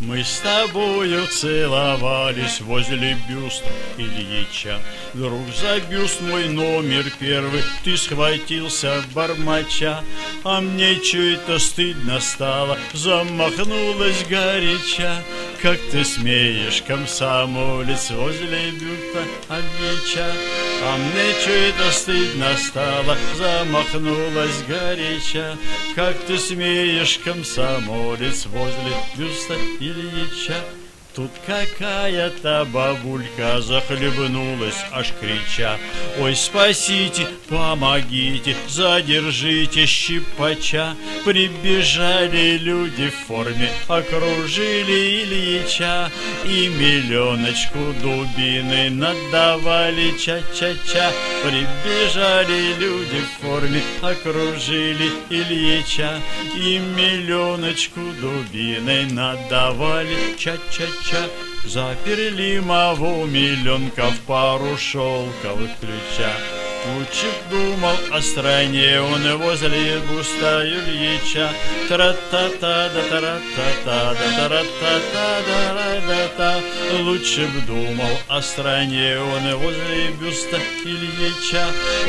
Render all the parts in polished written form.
Мы с тобою целовались возле бюста Ильича. Вдруг за бюст мой номер первый ты схватился бормоча, а мне чё-то стыдно стало, замахнулась горяча. Как ты смеешь, комсомолец, возле бюста Ильича? А мне чё-то стыдно стало, замахнулась горяча. Как ты смеешь, комсомолец, возле бюста Ильича? Тут какая-то бабулька захлебнулась, аж крича: ой, спасите, помогите, задержите щипача. Прибежали люди в форме, окружили Ильича и миллионочку дубины надавали ча-ча-ча. Прибежали люди в форме, окружили Ильича и миллионочку дубиной надавали ча-ча-ча. Заперли мову миллионка в пару шелковых ключа. Лучше б думал о стране он возле бюста Ильича. Тра-та-та да тара-та-та да тара-та-та да-ра-да-та. Лучше б думал о стране он возле бюста Ильича.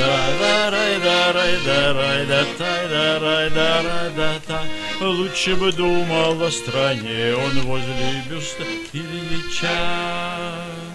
Ра-ра-рай-да-рай-да-рай-да-тай-да-рай-да-ра-да-та. Лучше бы думал о стране он возле бюста Ильича.